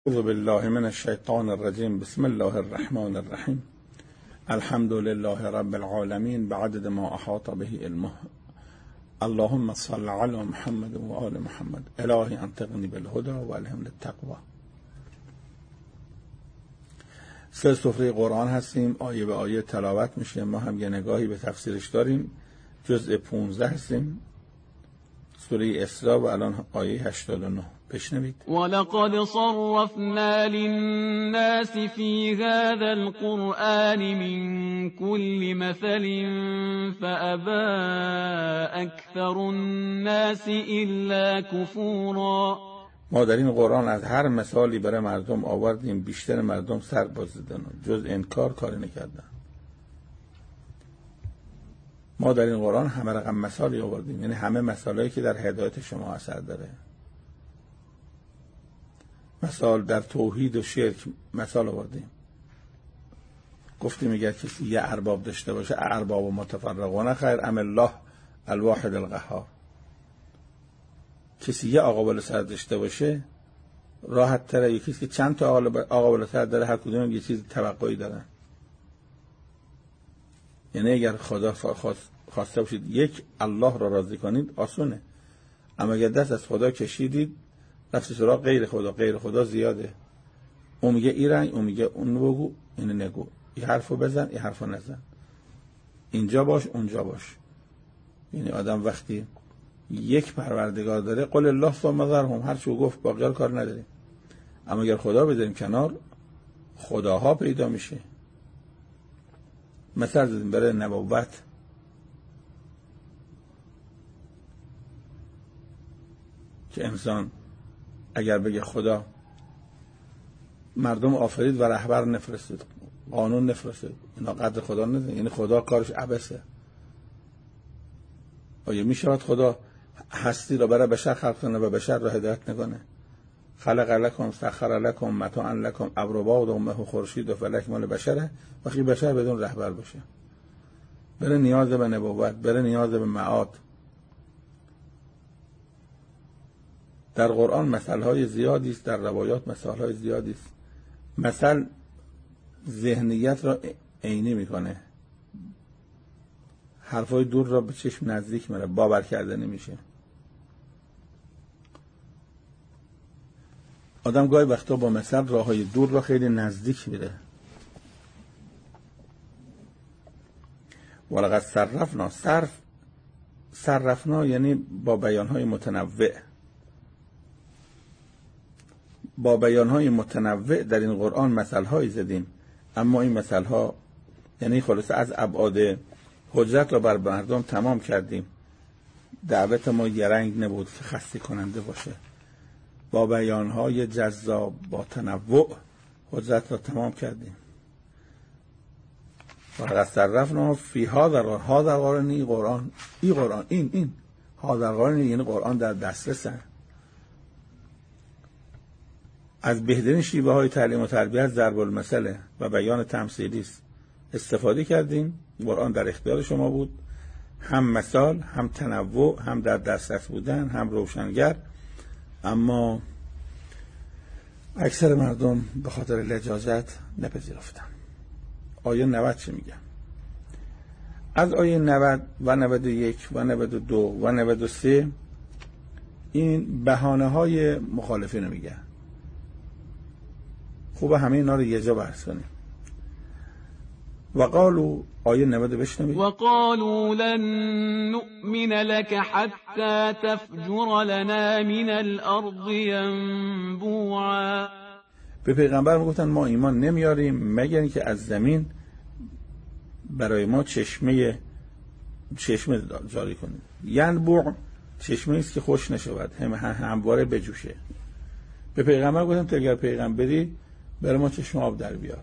اعوذ بالله من الشیطان الرجیم. بسم الله الرحمن الرحیم. الحمد لله رب العالمین بعدد ما احاط به علمه. اللهم صل علی محمد و آل محمد. الهی انطقنی بالهدى و الهمنی التقوی. سه سفره قرآن هستیم، آیه به آیه تلاوت میشه. ما هم یه نگاهی به تفسیرش داریم. جزء 15 هستیم، سوره اسراء، و الان آیه 89. بشنوید. ولقد صرفنا للناس في هذا القرآن من كل مثل فأبى أكثر الناس إلا كفورا. ما در این قرآن از هر مثالی برای مردم آوردیم، بیشتر مردم سر باز دادن، جز انکار کاری نکردن. ما در این قرآن همه رقم مثالی آوردیم، یعنی همه مثالایی که در هدایت شما اثر داره. مثال در توحید و شرک مثال آوردیم. گفتیم اگر کسی یه ارباب داشته باشه، ارباب و متفرقون خیر ام الله الواحد القهار. کسی یه آقا بالا سر داشته باشه راحت تره، یکی که چند تا آقا بالا سر داره، هر کدوم یه چیز توقعی دارن. یعنی اگر خدا خواسته باشید یک الله را راضی کنید آسونه، اما اگر دست از خدا کشیدید رفتی سراغ غیر خدا. غیر خدا زیاده. اون میگه این رنگ، اون میگه اون بگو، اینو نگو، این حرفو بزن، این حرفو نزن، اینجا باش اونجا باش. یعنی آدم وقتی یک پروردگار داره، قل الله ثم ذرهم، هر چی گفت باقی کار نداریم. اما اگر خدا بذاریم کنار، خداها پیدا میشه. مثلا زدیم برای نبوت. که انسان اگر بگه خدا مردم آفرید و رهبر نفرستید، قانون نفرستید، اینا قدر خدا نداره، یعنی خدا کارش عبثه. آیا میشود خدا هستی را برای بشر خلق کنه و بشر را هدایت نکنه؟ خلق لکم سخر لکم متاعا لکم ابرباد و مه و خورشید و فلک مال بشره. وقتی بشر بدون رهبر باشه، بره نیاز به نبوت، بره نیاز به معاد. در قرآن مثالهای زیادی است، در روایات مثالهای زیادی است. مثل ذهنیت را عینی میکنه، حرفای دور را به چشم نزدیک میره، باور کردنی میشه. آدم گاهی وقتا با مثل راههای دور را خیلی نزدیک میره. ولقد صرفنا، صرفنا یعنی با بیانهای متنوع. با بیانهای متنوع در این قرآن مثل‌هایی زدیم، اما این مثل‌ها یعنی خلاصه از ابعاد حجت را بر مردم تمام کردیم. دعوت ما یه رنگ نبود که خسته کننده باشه. با بیانهای جذاب، با تنوع حجت را تمام کردیم. و صرفنا فی هذا القرآن، این قرآن، این هذا القرآن یعنی قرآن در دسترسه. از بهترین شیوه های تعلیم و تربیت ضرب المثل و بیان تمثیلی است استفاده کردیم. قرآن در اختیار شما بود، هم مثال، هم تنوع، هم در دسترس بودن، هم روشنگر. اما اکثر مردم به خاطر لجاجت نپذیرفتن. آیه 90 چه میگه؟ از آیه 90 و 91 و 92 و 93 این بهانه های مخالفین رو میگه. خوبه همه اینا رو یه جا بحث کنیم. وقالو، آیه 90 بشنوید. وقالوا لن نؤمن لك حتى تفجر لنا من الارض ينبوعا. به پیغمبر میگفتن ما ایمان نمیاریم مگر اینکه از زمین برای ما چشمه جاری کنید. ینبوع چشمه است که خوش نشود، همواره بجوشه. به پیغمبر گفتن تو اگر پیغمبری برای ما چشم آب در بیار.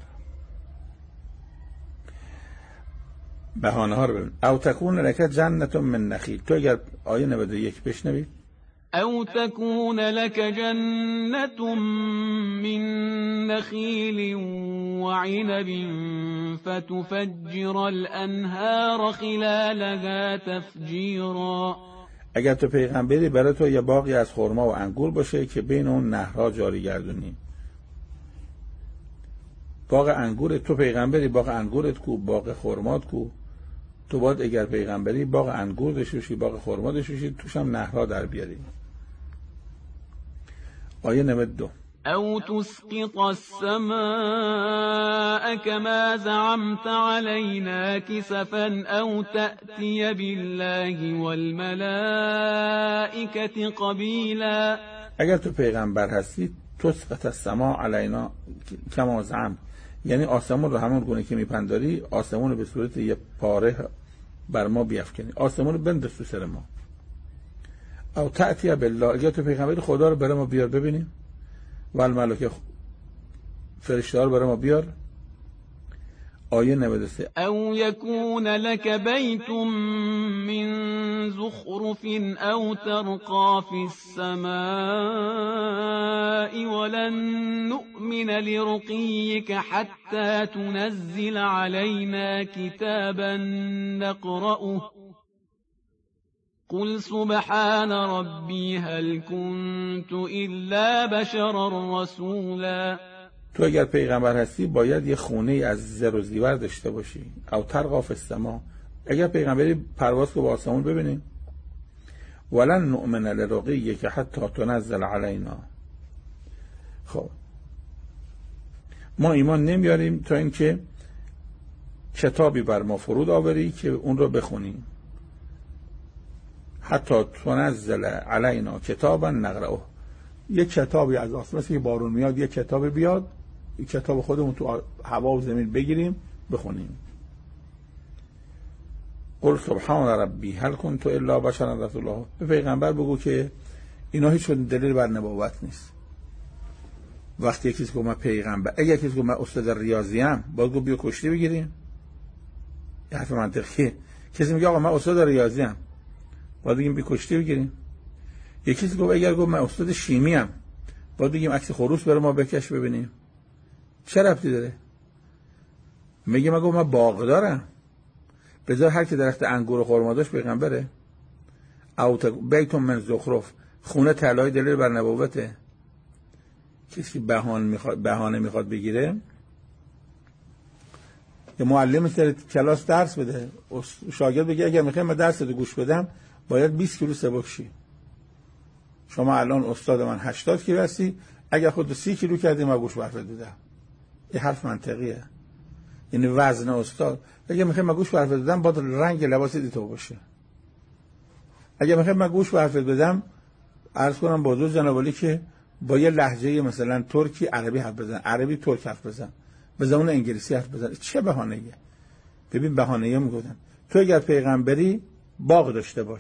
بهانه ها رو ببین. او تکون لک جنت من نخیل، تو اگر آیه 91 بشنوید. او تكون لك جنة من نخيل وعنب فتفجر الانهار خلالها تفجیرا. اگر تو پیغمبری برای تو یه باغی از خرما و انگور باشه که بین اون نهرها جاری گردونی. باغ انگورت، تو پیغمبری باغ انگورت کو، باغ خرمات کو، تو باید اگر پیغمبری باغ انگور داشته باشی، باغ خرما داشته باشی، توش هم نهرها در بیاری. آیه 92. أو تسقط السماء كما زعمت علينا كسفا أو تأتي بالله والملائكة قبيلا. اگر تو پیغمبر هستی تسقط السماء علینا کما زعمت، یعنی آسمون رو همون گونه که میپنداری آسمون رو به صورت یه پاره بر ما بیفکنی، آسمون رو بنداز تو سر ما. او تأتی بالله، اگر تو پیغمبر خدا رو برای ما بیار ببینیم، و الملائکه فرشته رو برای ما بیار. آیه 93. او یکون لك بیت من زخرف او ترقى في السماء ولن نؤمن لرقيك حتى تنزل علينا كتابا نقرأه قل سبحان ربي هل كنت إلا بشرا رسولا. تو اگر پیغمبر هستی باید یه خونه از زر و زیور داشته باشی. او ترقى فی السماء، اگر پیغمبری پرواز کو با آسمون ببینیم. ولن نؤمن لرقیک حتی تنزل علینا، خب ما ایمان نمیاریم تا اینکه کتابی بر ما فرود آوری که اون رو بخونیم. حتی تنزل علینا کتابا نقرأه، یک کتابی از آسمان که بارون میاد یک کتاب بیاد، یک کتاب خودمون تو هوا و زمین بگیریم بخونیم. قل سبحان ربی هل کنت الا بشرا رسولا، به پیغمبر بگو که اینا هیچ دلیل بر نبوت نیست. وقتی یکی گفت من پیغمبر، اگه کسی گفت من استاد ریاضی ام، باید گفت بیا کشتی بگیریم. یه حرف منطقیه. کسی میگه آقا من استاد ریاضی ام، باید بگیم بیا کشتی بگیریم. یکی گفت اگر گفت من استاد شیمی ام، باید بگیم عکس خروس برای ما بکش ببینیم. چه ربطی داره؟ میگه من گفت من باغ دارم، بذار هر کی درخت انگور و خرما داشت پیغمبره. او بیت من زخرف، خونه طلای دلیل بر نبوته. کسی بهانه میخواد بگیره، یه معلم سر کلاس درس بده، شاگرد بگه اگر میخوای من درس رو گوش بدم باید 20 کیلو سبک شی. شما الان استاد من 80 کیلو هستی، اگر خود 30 کیلو کردی من گوش برفت بدم. یه حرف منطقیه. یعنی وزن استاد، اگه میخوای من گوش برفت بدم باید رنگ لباس دیتو باشه. اگه میخوای من گوش برفت بدم عرض کنم با حضور جناب عالی که با یه لهجه مثلا ترکی عربی حرف بزن، عربی ترک حرف بزن، به زبان انگلیسی حرف بزن. چه بهانه‌ایه؟ ببین بهانه‌ای میگفتن تو اگر پیغمبری باغ داشته باش،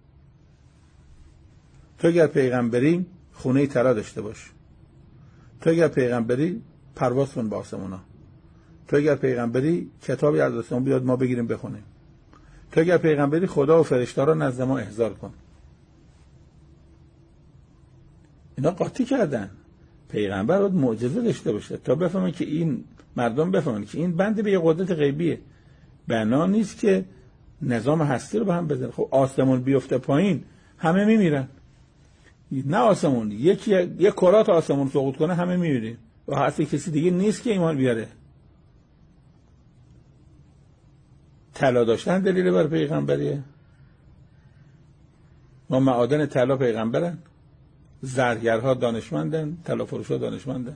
تو اگر پیغمبری خونه طلا داشته باش، تو اگر پیغمبری پرواز کن به آسمونا، تو اگر پیغمبری کتابی از آسمون بیاد ما بگیریم بخونیم، تو اگر پیغمبری خدا و فرشته را نزد ما احضار کن. اینا قاطی کردن. پیغمبر باید معجزه داشته باشه تا بفهمن که این مردم بفهمن که این بنده به یه قدرت غیبیه. بنا نیست که نظام هستی رو به هم بزنه. خب آسمون بیفته پایین همه میمیرن. نه آسمون یک کرات آسمون سقوط کنه همه میمیرن و اصلا کسی دیگه نیست که ایمان بیاره. طلا داشتن دلیل بر پیغمبریه؟ ما معادن طلا پیغمبرن، زرگرها دانشمندن، طلا فروشا دانشمندن.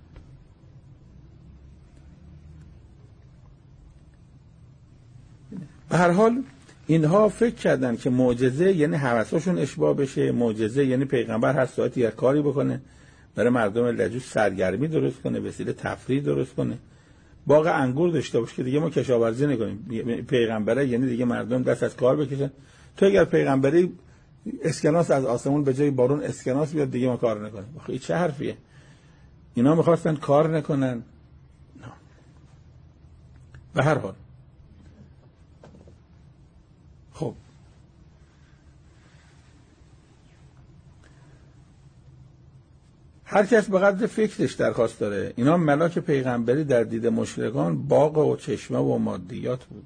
به هر حال اینها فکر کردن که معجزه یعنی حواساشون اشباع بشه، معجزه یعنی پیغمبر هر ساعتی یک کاری بکنه برای مردم لجوج سرگرمی درست کنه، وسیله تفریح درست کنه، باغ انگور داشته باشه که دیگه ما کشاورزی نکنیم. پیغمبره یعنی دیگه مردم دست از کار بکشن. تو اگر پیغمبری اسکناس از آسمون به جای بارون اسکناس بیاد دیگه ما کار نکنیم. این چه حرفیه؟ اینا میخواستن کار نکنن. نه. به هر حال خب هر کس به قدر فکرش درخواست داره. اینا ملاک پیغمبری در دید مشرکان باغ و چشمه و مادیات بود.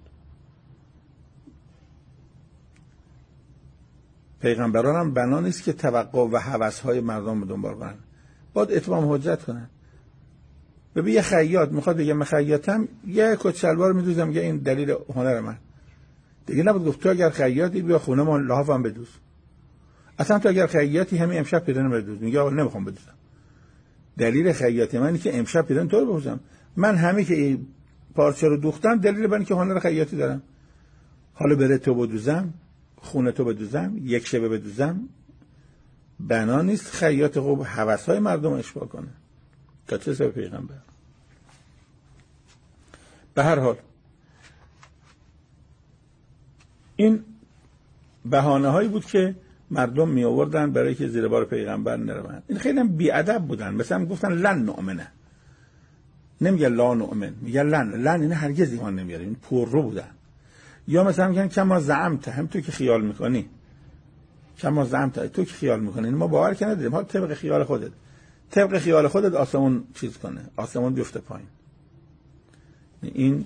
پیغمبران هم بنا نیست که توقع و هوس‌های مردم رو دنبال کنن، باید اتمام حجت کنن. ببین یه خیاط میخواد بگه من خیاطم، یه کت شلوار میدوزم، میگه این دلیل هنر من. دیگه نبود گفت تو اگر خیاطی بیا خونه ما لحافم بدوز. اصلا تو اگر خیاطی همین امشب پیرن بدوز. میگه آقا نمیخوام بدوزم. دلیل خیاطی من اینه که امشب پیرن تو رو بدوزم. من همین که این پارچه رو دوختم دلیل من که هنر خیاطی دارم. حالا بره تو بدوزم، خونه تو بدوزم، یک شبه بدوزم، بنا نیست خیاط خوب هوس‌های مردم اشباع کنه. تا چه سبب پیغمبر. به هر حال این بهانه‌هایی بود که مردم می آوردن برای که زیر بار پیغمبر نروند. این خیلی هم بی‌ادب بودن. مثلا گفتن لن نؤمنه، نمیگه لا نؤمن، میگه لن این هرگز ایمان نمیاره. این پررو بودن. یا مثلا میگن کما زعمت، هم تو که خیال میکنی، کما زعمت تو که خیال میکنی، ما باور کنه نداریم، ما طبق خیال خودت، طبق خیال خودت آسمون چیز کنه، آسمون بیفته پایین. این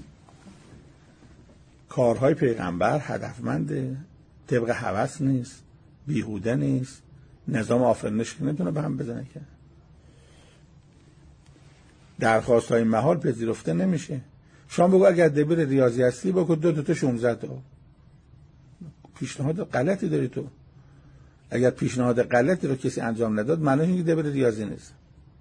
کارهای پیغمبر هدفمنده، طبق هوس نیست، بیهوده نیست، نظام آفرینش که نمیتونه به هم بزنه که درخواست‌های محال پذیرفته نمیشه. شما بگو اگر دبیر ریاضی هستی بگو 2 تا 16 تا پیشنهاد غلطی داری تو. اگر پیشنهاد غلطی رو کسی انجام نداد معنیش اینه که دبیر ریاضی نیست.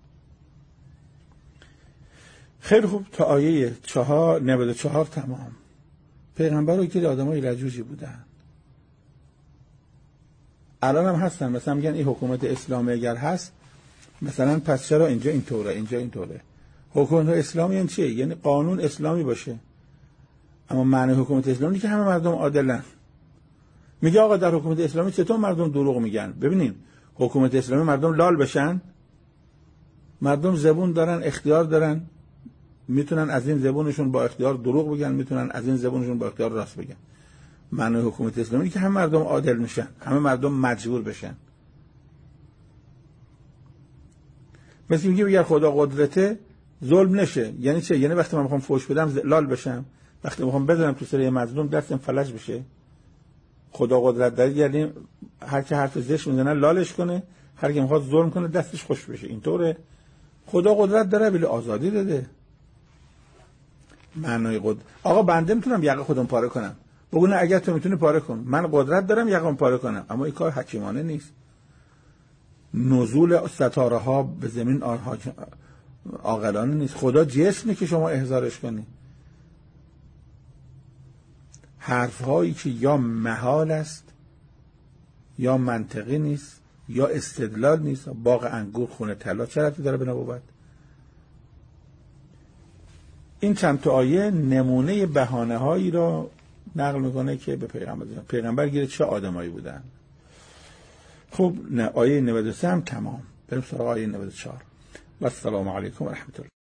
خیلی خوب، تا آیه 94 تمام. پیغمبر رو که آدمای لجوجی بودن، الان هم هستن. مثلا میگن این حکومت اسلامی اگر هست مثلا پس چرا اینجا اینطوره اینجا اینطوره. حکومت اسلامی یعنی چیه؟ یعنی قانون اسلامی باشه. اما معنی حکومت اسلامی که همه مردم عادلن. میگه آقا در حکومت اسلامی چطور مردم دروغ میگن؟ ببینین حکومت اسلامی مردم لال بشن، مردم زبون دارن، اختیار دارن، میتونن از این زبونشون با اختیار دروغ بگن، میتونن از این زبونشون با اختیار راست بگن. معنی حکومت اسلامی که همه مردم عادل میشن، همه مردم مجبور بشن. مثل میگه اگر خدا قدرته ظلم نشه. یعنی چه؟ یعنی وقتی من میخوام فوش بدم لال بشم، وقتی میخوام بزنم تو سر مظلوم دستم فلج بشه. خدا قدرت داره یعنی هر کی حرف زشت میزنه لالش کنه، هر کی میخواد ظلم کنه دستش خوش بشه. اینطوره. خدا قدرت داره ولی آزادی داده. معنای قدرت آقا بنده میتونم یقه خودم پاره کنم، بگو نه اگر تو میتونی پاره کن، من قدرت دارم یقم پاره کنم، اما این کار حکیمانه نیست. نزول ستاره ها به زمین عاقلانه نیست. خدا جسمی که شما احضارش کنی. حرف هایی که یا محال است یا منطقی نیست یا استدلال نیست. باغ انگور خونه طلا چه ربطی داره به نبوت؟ این چند تا آیه نمونه بهانه هایی را نقل میکنه که به پیغمبر گیره چه آدمایی بودن. خب آیه 93 هم تمام. بریم سراغ آیه 94. و السلام علیکم و رحمت الله.